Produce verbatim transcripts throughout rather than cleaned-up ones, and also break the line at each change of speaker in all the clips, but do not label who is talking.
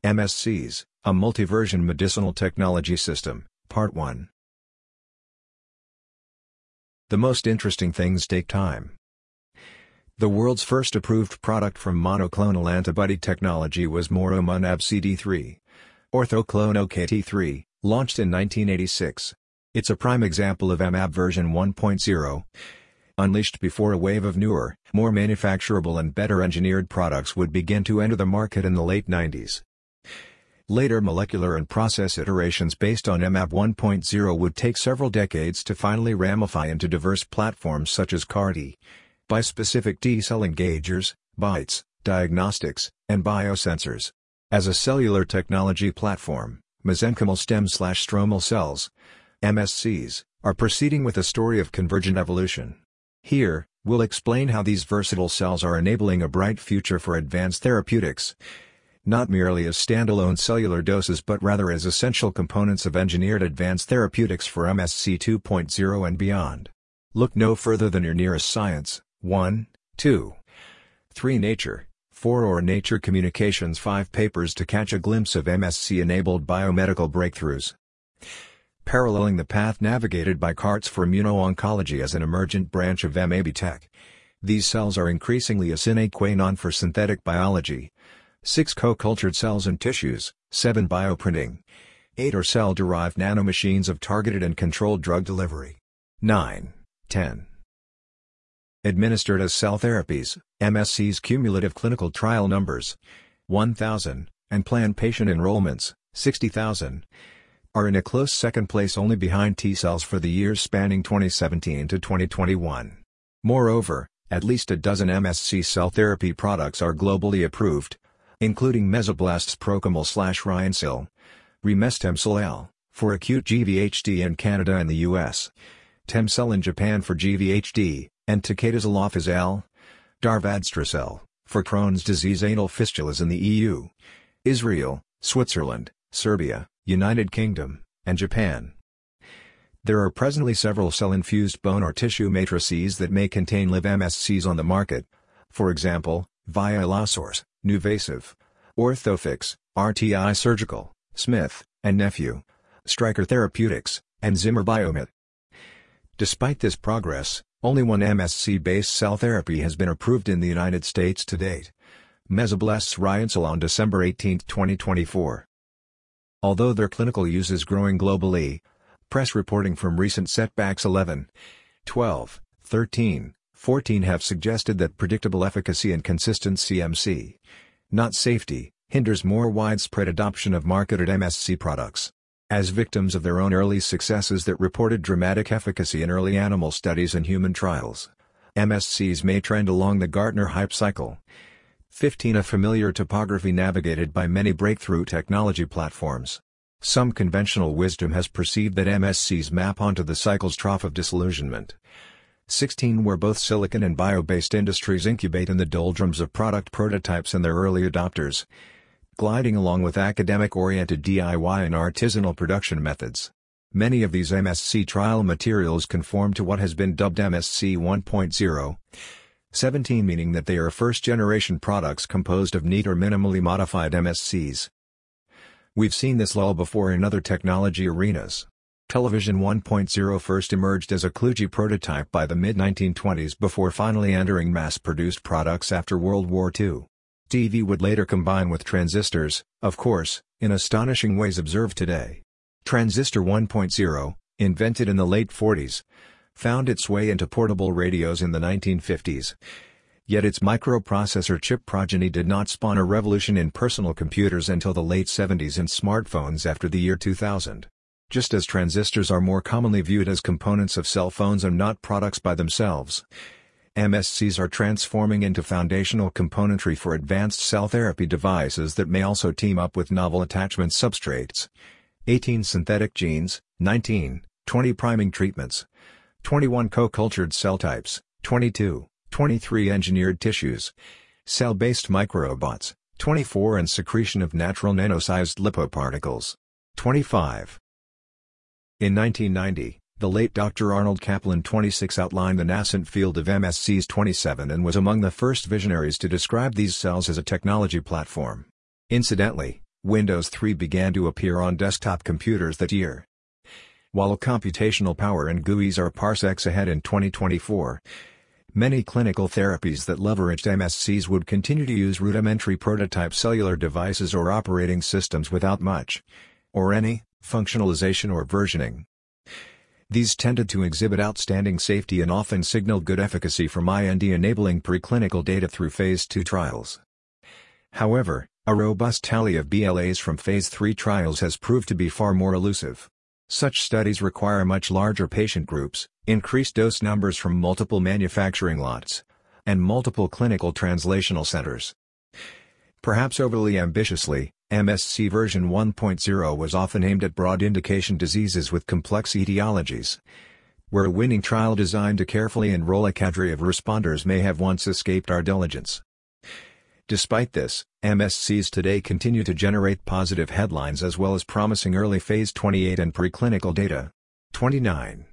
M S Cs, a multi-version medicinal technology system, Part one. The most interesting things take time. The world's first approved product from monoclonal antibody technology was Moromonab C D three, Orthoclone O K T three, launched in nineteen eighty-six. It's a prime example of M A B version one point oh. Unleashed before a wave of newer, more manufacturable and better engineered products would begin to enter the market in the late nineties. Later molecular and process iterations based on M A B one point oh would take several decades to finally ramify into diverse platforms such as C A R T, bispecific T-cell engagers, BiTEs, diagnostics, and biosensors. As a cellular technology platform, mesenchymal stem-stromal cells, M S Cs, are proceeding with a story of convergent evolution. Here, we'll explain how these versatile cells are enabling a bright future for advanced therapeutics, not merely as standalone cellular doses but rather as essential components of engineered advanced therapeutics for M S C two point oh and beyond. Look no further than your nearest Science, one, two, three Nature, four or Nature Communications five papers to catch a glimpse of M S C-enabled biomedical breakthroughs. Paralleling the path navigated by C A R Ts for immuno-oncology as an emergent branch of M A B tech. These cells are increasingly a sine qua non for synthetic biology. six co-cultured cells and tissues, seven bioprinting, eight are cell-derived nanomachines of targeted and controlled drug delivery, nine, ten. Administered as cell therapies, M S C's cumulative clinical trial numbers, one thousand, and planned patient enrollments, sixty thousand, are in a close second place only behind T-cells for the years spanning twenty seventeen to twenty twenty-one. Moreover, at least a dozen M S C cell therapy products are globally approved, including Mesoblast's Procamil/Ryoncil, Remestemcel-L, for acute G V H D in Canada and the U S, Temcel in Japan for G V H D, and Takeda Zolofisel, Darvadstracel, for Crohn's disease anal fistulas in the E U, Israel, Switzerland, Serbia, United Kingdom, and Japan. There are presently several cell-infused bone or tissue matrices that may contain live M S Cs on the market, for example, via Elasource, Nuvasive, Orthofix, R T I Surgical, Smith and Nephew, Stryker Therapeutics, and Zimmer Biomet. Despite this progress, only one M S C-based cell therapy has been approved in the United States to date, Mesoblast's Ryoncil on December eighteenth twenty twenty-four. Although their clinical use is growing globally, press reporting from recent setbacks eleven, twelve, thirteen, fourteen have suggested that predictable efficacy and consistent C M C, not safety, hinders more widespread adoption of marketed M S C products. As victims of their own early successes that reported dramatic efficacy in early animal studies and human trials, M S Cs may trend along the Gartner hype cycle. fifteen A familiar topography navigated by many breakthrough technology platforms. Some conventional wisdom has perceived that M S Cs map onto the cycle's trough of disillusionment. sixteen Where both silicon and bio-based industries incubate in the doldrums of product prototypes and their early adopters, gliding along with academic-oriented D I Y and artisanal production methods. Many of these M S C trial materials conform to what has been dubbed M S C one point oh. seventeen Meaning that they are first-generation products composed of neat or minimally modified M S Cs. We've seen this lull before in other technology arenas. Television one point oh first emerged as a kludgy prototype by the mid nineteen twenties before finally entering mass-produced products after World War Two. T V would later combine with transistors, of course, in astonishing ways observed today. Transistor one point oh, invented in the late forties, found its way into portable radios in the nineteen fifties. Yet its microprocessor chip progeny did not spawn a revolution in personal computers until the late seventies and smartphones after the year two thousand. Just as transistors are more commonly viewed as components of cell phones and not products by themselves, M S Cs are transforming into foundational componentry for advanced cell therapy devices that may also team up with novel attachment substrates. eighteen Synthetic genes, nineteen, twenty priming treatments, twenty-one co-cultured cell types, twenty-two, twenty-three engineered tissues, cell-based microbots, twenty-four and secretion of natural nano-sized lipoparticles, twenty-five. In nineteen ninety, the late Doctor Arnold Kaplan twenty-six outlined the nascent field of M S Cs twenty-seven and was among the first visionaries to describe these cells as a technology platform. Incidentally, Windows three began to appear on desktop computers that year. While computational power and G U Is are parsecs ahead in twenty twenty-four, many clinical therapies that leveraged M S Cs would continue to use rudimentary prototype cellular devices or operating systems without much, or any, functionalization or versioning. These tended to exhibit outstanding safety and often signaled good efficacy from I N D-enabling preclinical data through phase two trials. However, a robust tally of B L As from phase three trials has proved to be far more elusive. Such studies require much larger patient groups, increased dose numbers from multiple manufacturing lots, and multiple clinical translational centers. Perhaps overly ambitiously, M S C version one point oh was often aimed at broad indication diseases with complex etiologies, where a winning trial designed to carefully enroll a cadre of responders may have once escaped our diligence. Despite this, M S Cs today continue to generate positive headlines as well as promising early phase twenty-eight and preclinical data. twenty-nine.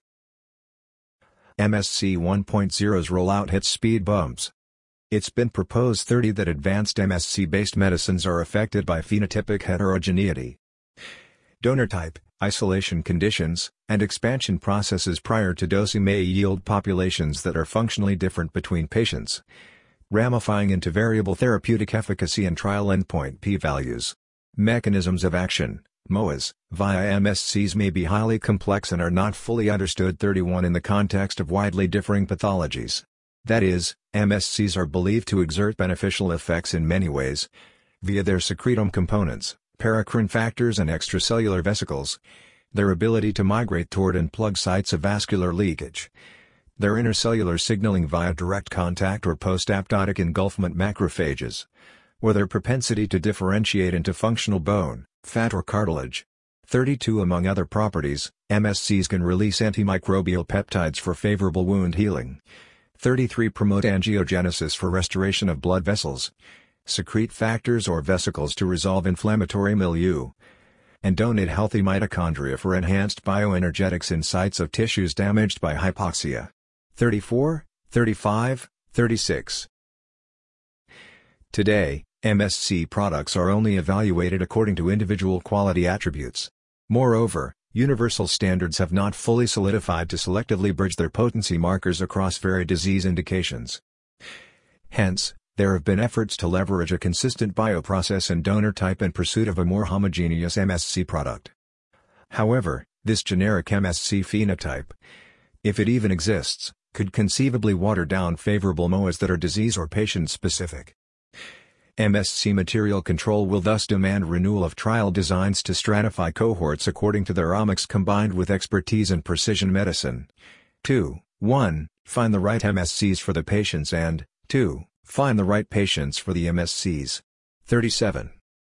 M S C one point oh's rollout hits speed bumps. It's been proposed thirty that advanced M S C-based medicines are affected by phenotypic heterogeneity, donor type, isolation conditions, and expansion processes prior to dosing may yield populations that are functionally different between patients, ramifying into variable therapeutic efficacy and trial endpoint p-values. Mechanisms of action, M O As, via M S Cs may be highly complex and are not fully understood. thirty-one In the context of widely differing pathologies. That is, M S Cs are believed to exert beneficial effects in many ways, via their secretome components, paracrine factors and extracellular vesicles, their ability to migrate toward and plug sites of vascular leakage, their intercellular signaling via direct contact or post-apoptotic engulfment macrophages, or their propensity to differentiate into functional bone, fat or cartilage. thirty-two Among other properties, M S Cs can release antimicrobial peptides for favorable wound healing. thirty-three Promote angiogenesis for restoration of blood vessels, secrete factors or vesicles to resolve inflammatory milieu, and donate healthy mitochondria for enhanced bioenergetics in sites of tissues damaged by hypoxia. thirty-four, thirty-five, thirty-six. Today, M S C products are only evaluated according to individual quality attributes. Moreover, universal standards have not fully solidified to selectively bridge their potency markers across varied disease indications. Hence, there have been efforts to leverage a consistent bioprocess and donor type in pursuit of a more homogeneous M S C product. However, this generic M S C phenotype, if it even exists, could conceivably water down favorable M O As that are disease or patient-specific. M S C material control will thus demand renewal of trial designs to stratify cohorts according to their omics combined with expertise in precision medicine. two. one. Find the right M S Cs for the patients and, two. Find the right patients for the M S Cs. thirty-seven.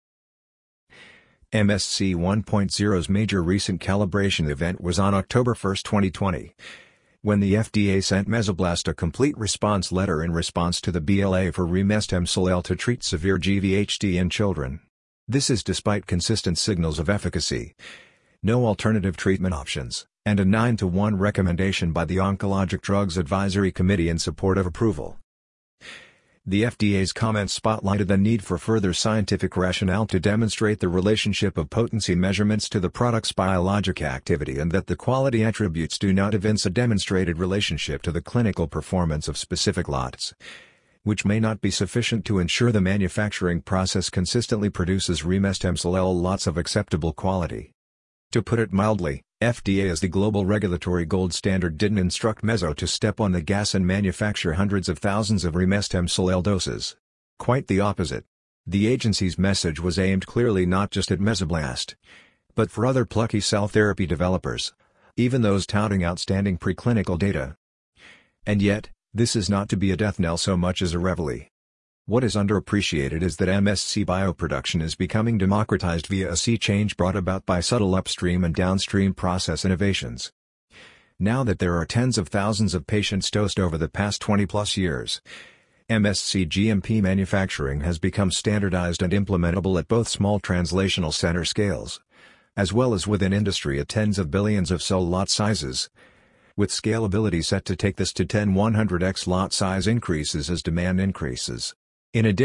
M S C one point oh's major recent calibration event was on October first twenty twenty. When the F D A sent Mesoblast a complete response letter in response to the B L A for remestemcel-L to treat severe G V H D in children. This is despite consistent signals of efficacy, no alternative treatment options, and a nine to one recommendation by the Oncologic Drugs Advisory Committee in support of approval. The F D A's comments spotlighted the need for further scientific rationale to demonstrate the relationship of potency measurements to the product's biologic activity and that the quality attributes do not evince a demonstrated relationship to the clinical performance of specific lots, which may not be sufficient to ensure the manufacturing process consistently produces remestemcel-L lots of acceptable quality. To put it mildly, F D A as the global regulatory gold standard didn't instruct Meso to step on the gas and manufacture hundreds of thousands of remestemcel-L doses. Quite the opposite. The agency's message was aimed clearly not just at Mesoblast, but for other plucky cell therapy developers, even those touting outstanding preclinical data. And yet, this is not to be a death knell so much as a reveille. What is underappreciated is that M S C bioproduction is becoming democratized via a sea change brought about by subtle upstream and downstream process innovations. Now that there are tens of thousands of patients dosed over the past twenty plus years, M S C G M P manufacturing has become standardized and implementable at both small translational center scales, as well as within industry at tens of billions of cell lot sizes, with scalability set to take this to ten to one hundred x lot size increases as demand increases. In addition,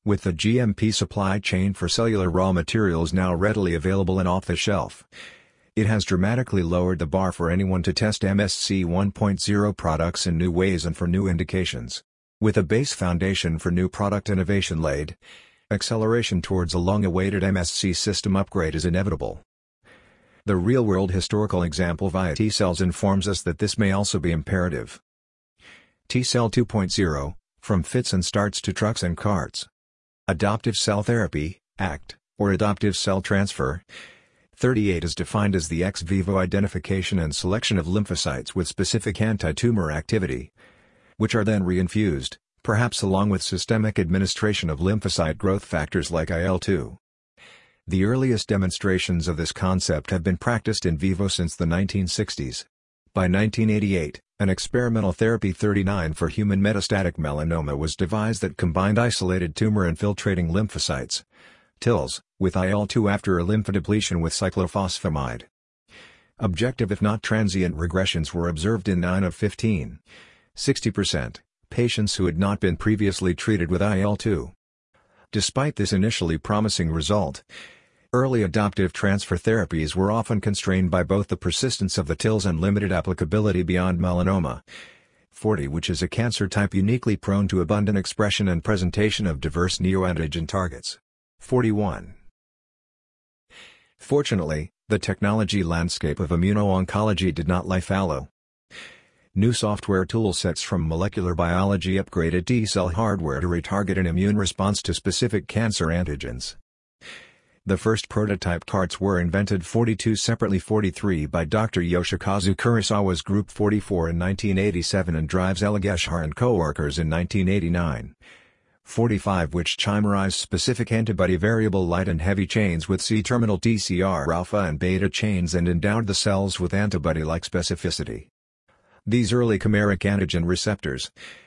With the G M P supply chain for cellular raw materials now readily available and off the shelf, it has dramatically lowered the bar for anyone to test M S C one point oh products in new ways and for new indications. With a base foundation for new product innovation laid, acceleration towards a long-awaited M S C system upgrade is inevitable. The real-world historical example via T-cells informs us that this may also be imperative. T-cell two point oh, from fits and starts to trucks and carts. Adoptive cell therapy, A C T, or adoptive cell transfer. thirty-eight is defined as the ex vivo identification and selection of lymphocytes with specific anti-tumor activity, which are then reinfused, perhaps along with systemic administration of lymphocyte growth factors like I L two. The earliest demonstrations of this concept have been practiced in vivo since the nineteen sixties. By nineteen eighty-eight, an experimental therapy thirty-nine for human metastatic melanoma was devised that combined isolated tumor-infiltrating lymphocytes, T I Ls, with I L two after a lymphodepletion with cyclophosphamide. Objective if not transient regressions were observed in nine of fifteen, sixty percent, patients who had not been previously treated with I L two. Despite this initially promising result, early adoptive transfer therapies were often constrained by both the persistence of the T I Ls and limited applicability beyond melanoma, forty, which is a cancer type uniquely prone to abundant expression and presentation of diverse neoantigen targets. forty-one. Fortunately, the technology landscape of immuno-oncology did not lie fallow. New software toolsets from molecular biology upgraded T-cell hardware to retarget an immune response to specific cancer antigens. The first prototype CAR-Ts were invented forty-two separately forty-three by Doctor Yoshikazu Kurosawa's Group forty-four in nineteen eighty-seven and Drives Eligeshar and co-workers in nineteen eighty-nine. forty-five which chimerized specific antibody variable light and heavy chains with C-terminal T C R alpha and beta chains and endowed the cells with antibody-like specificity. These early chimeric antigen receptors,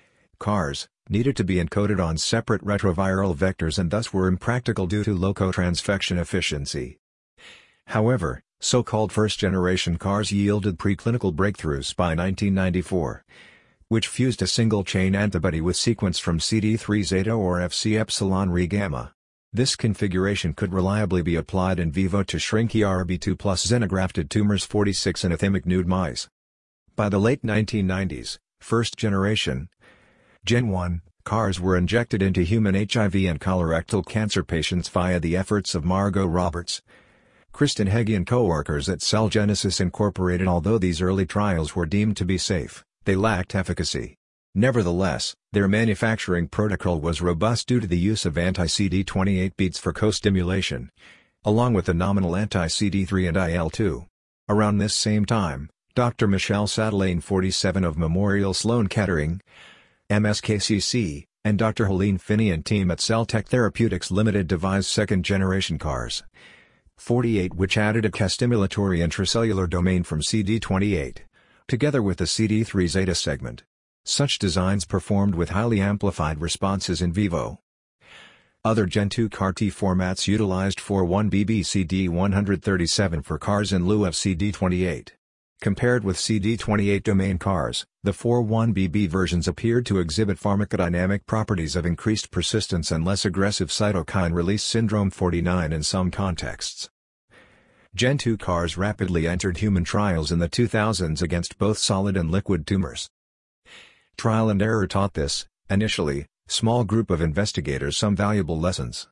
CARs, needed to be encoded on separate retroviral vectors and thus were impractical due to low co-transfection efficiency. However, so-called first-generation CARs yielded preclinical breakthroughs by nineteen ninety-four, which fused a single-chain antibody with sequence from C D three zeta or F C epsilon Re gamma. This configuration could reliably be applied in vivo to shrink E R B two plus xenografted tumors forty-six in anthemic nude mice. By the late nineteen nineties, first-generation, Gen one, CARs were injected into human H I V and colorectal cancer patients via the efforts of Margot Roberts, Kristen Hegge and co-workers at Cell Genesis Incorporated. Although these early trials were deemed to be safe, they lacked efficacy. Nevertheless, their manufacturing protocol was robust due to the use of anti-C D twenty-eight beats for co-stimulation, along with the nominal anti-C D three and I L two. Around this same time, Doctor Michelle Sadelain forty-seven of Memorial Sloan Kettering, M S K C C, and Doctor Helene Finney and team at Celltech Therapeutics Limited devised second-generation CARs, forty-eight which added a co-stimulatory intracellular domain from C D twenty-eight, together with the C D three zeta segment. Such designs performed with highly amplified responses in vivo. Other Gen two CAR-T formats utilized forty-one B B C D one thirty-seven for CARs in lieu of C D twenty-eight. Compared with C D twenty-eight domain CARs, the forty-one B B versions appeared to exhibit pharmacodynamic properties of increased persistence and less aggressive cytokine release syndrome forty-nine in some contexts. Gen two CARs rapidly entered human trials in the two thousands against both solid and liquid tumors. Trial and error taught this, initially, small group of investigators some valuable lessons.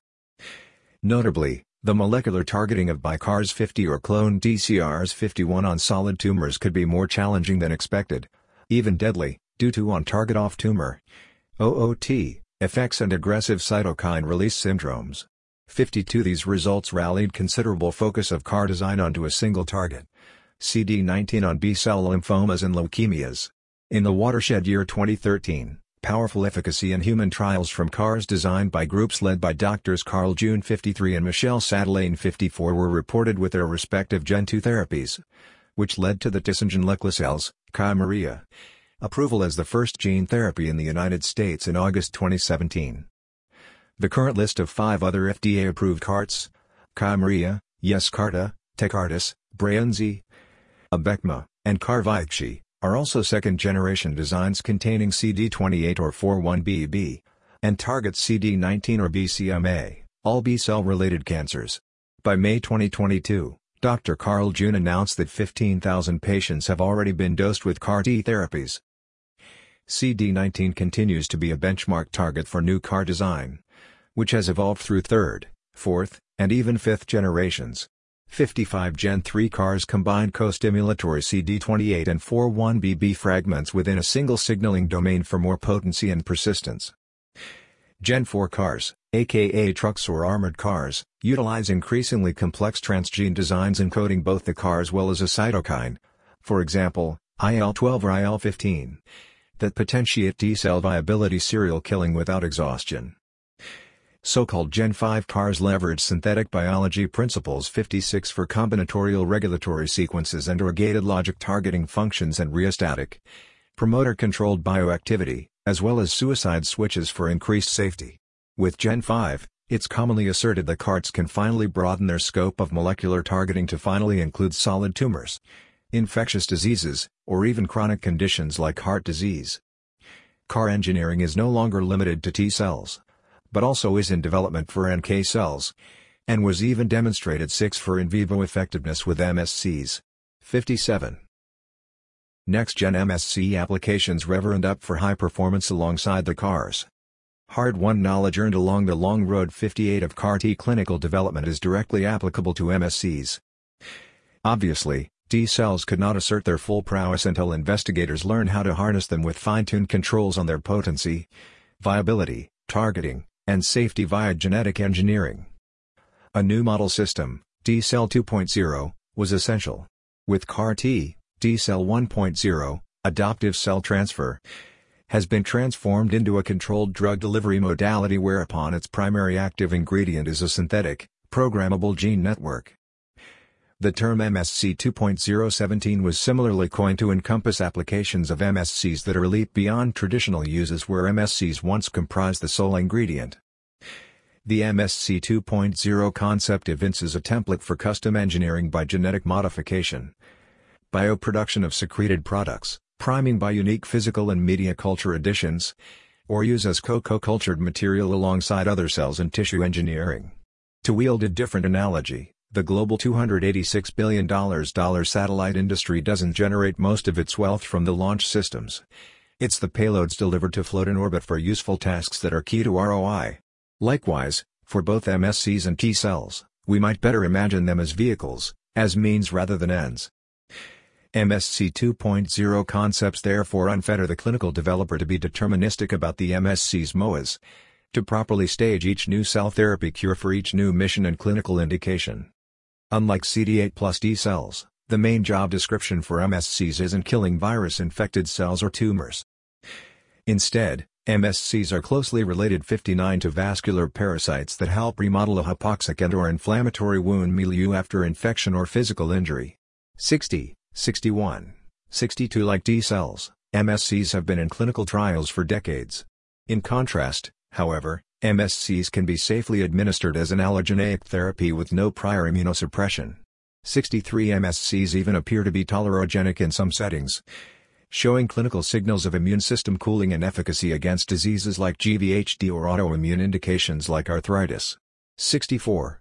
Notably, the molecular targeting of BiCARs fifty or cloned T C Rs fifty-one on solid tumors could be more challenging than expected, even deadly, due to on-target off-tumor O O T effects and aggressive cytokine release syndromes. fifty-two These results rallied considerable focus of CAR design onto a single target, C D nineteen on B-cell lymphomas and leukemias. In the watershed year twenty thirteen, powerful efficacy in human trials from CARs designed by groups led by Doctors Carl June fifty-three and Michelle Sadelain fifty-four were reported with their respective Gen two therapies, which led to the Tissot-Lenclacel's Kymriah approval as the first gene therapy in the United States in August twenty seventeen. The current list of five other F D A-approved CAR-Ts, Kymriah, Yescarta, Tecartus, Breyanzi, Abecma, and Carvykti, are also second-generation designs containing C D twenty-eight or forty-one B B, and targets C D nineteen or B C M A, all B-cell related cancers. By May twenty twenty-two, Doctor Carl June announced that fifteen thousand patients have already been dosed with C A R T therapies. C D nineteen continues to be a benchmark target for new C A R design, which has evolved through third, fourth, and even fifth generations. fifty-five Gen three C A Rs combine co-stimulatory C D twenty-eight and forty-one B B fragments within a single signaling domain for more potency and persistence. Gen four C A Rs, aka trucks or armored cars, utilize increasingly complex transgene designs encoding both the C A R as well as a cytokine, for example, I L twelve or I L fifteen, that potentiate T-cell viability serial killing without exhaustion. So-called Gen five C A Rs leverage synthetic biology principles fifty-six for combinatorial regulatory sequences and/or gated logic targeting functions and rheostatic, promoter-controlled bioactivity, as well as suicide switches for increased safety. With Gen five, it's commonly asserted that C A R Ts can finally broaden their scope of molecular targeting to finally include solid tumors, infectious diseases, or even chronic conditions like heart disease. C A R engineering is no longer limited to T cells, but also is in development for N K cells, and was even demonstrated six for in vivo effectiveness with M S Cs. fifty-seven. Next-gen M S C applications reverend up for high performance alongside the C A Rs. Hard-won knowledge earned along the long road fifty-eight of C A R T clinical development is directly applicable to M S Cs. Obviously, T cells could not assert their full prowess until investigators learn how to harness them with fine-tuned controls on their potency, viability, targeting, and safety via genetic engineering. A new model system, T-Cell two point oh, was essential. With C A R T, T-Cell one point oh, adoptive cell transfer, has been transformed into a controlled drug delivery modality whereupon its primary active ingredient is a synthetic, programmable gene network. The term M S C two point oh seventeen was similarly coined to encompass applications of M S Cs that are a leap beyond traditional uses where M S Cs once comprised the sole ingredient. The M S C two point oh concept evinces a template for custom engineering by genetic modification, bioproduction of secreted products, priming by unique physical and media culture additions, or use as co-co-cultured material alongside other cells and tissue engineering. To wield a different analogy, the global two hundred eighty-six billion dollars satellite industry doesn't generate most of its wealth from the launch systems. It's the payloads delivered to float in orbit for useful tasks that are key to R O I. Likewise, for both M S Cs and T cells, we might better imagine them as vehicles, as means rather than ends. M S C two point oh concepts therefore unfetter the clinical developer to be deterministic about the M S C's M O As, to properly stage each new cell therapy cure for each new mission and clinical indication. Unlike C D eight plus T cells, the main job description for M S Cs isn't killing virus-infected cells or tumors. Instead, M S Cs are closely related fifty-nine to vascular parasites that help remodel a hypoxic and/or inflammatory wound milieu after infection or physical injury. sixty, sixty-one, sixty-two Like T cells, M S Cs have been in clinical trials for decades. In contrast, however, M S Cs can be safely administered as an allogeneic therapy with no prior immunosuppression. sixty-three M S Cs even appear to be tolerogenic in some settings, showing clinical signals of immune system cooling and efficacy against diseases like G V H D or autoimmune indications like arthritis. sixty-four.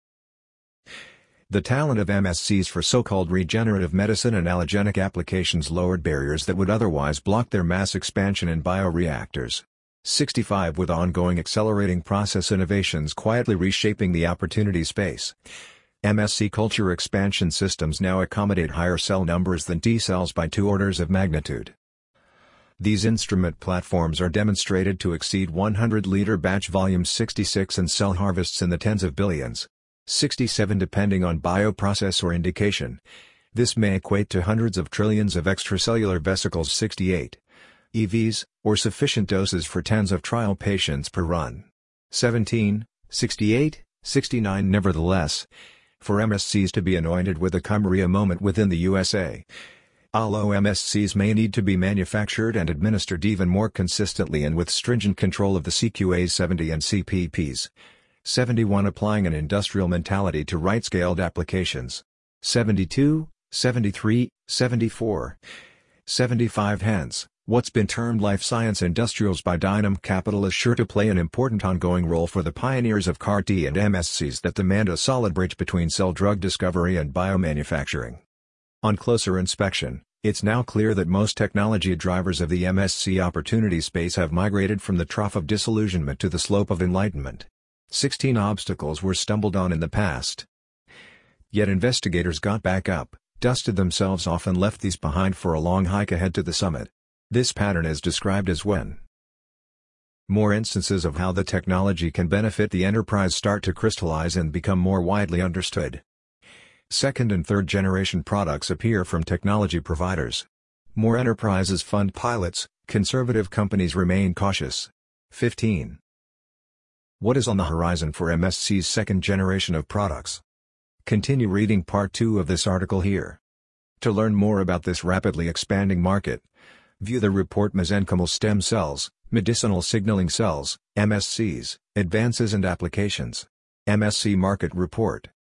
The talent of M S Cs for so-called regenerative medicine and allogenic applications lowered barriers that would otherwise block their mass expansion in bioreactors. sixty-five With ongoing accelerating process innovations quietly reshaping the opportunity space, M S C culture expansion systems now accommodate higher cell numbers than T cells by two orders of magnitude. These instrument platforms are demonstrated to exceed one hundred liter batch volumes sixty-six and cell harvests in the tens of billions. sixty-seven Depending on bioprocess or indication, this may equate to hundreds of trillions of extracellular vesicles. sixty-eight E Vs, or sufficient doses for tens of trial patients per run. seventeen, sixty-eight, sixty-nine Nevertheless, for M S Cs to be anointed with a Kymria moment within the U S A, allo M S Cs may need to be manufactured and administered even more consistently and with stringent control of the C Q As seventy and C P Ps. seventy-one Applying an industrial mentality to right-scaled applications. seventy-two, seventy-three, seventy-four. seventy-five Hence, What's been termed life science industrials by Dynam Capital is sure to play an important ongoing role for the pioneers of C A R T and M S Cs that demand a solid bridge between cell drug discovery and biomanufacturing. On closer inspection, it's now clear that most technology drivers of the M S C opportunity space have migrated from the trough of disillusionment to the slope of enlightenment. Sixteen obstacles were stumbled on in the past. Yet investigators got back up, dusted themselves off and left these behind for a long hike ahead to the summit. This pattern is described as when more instances of how the technology can benefit the enterprise start to crystallize and become more widely understood. Second and third generation products appear from technology providers. More enterprises fund pilots, conservative companies remain cautious. fifteen. What is on the horizon for M S C's second generation of products? Continue reading part two of this article here. To learn more about this rapidly expanding market, view the report Mesenchymal Stem Cells, Medicinal Signaling Cells, M S Cs, Advances and Applications. M S C Market Report.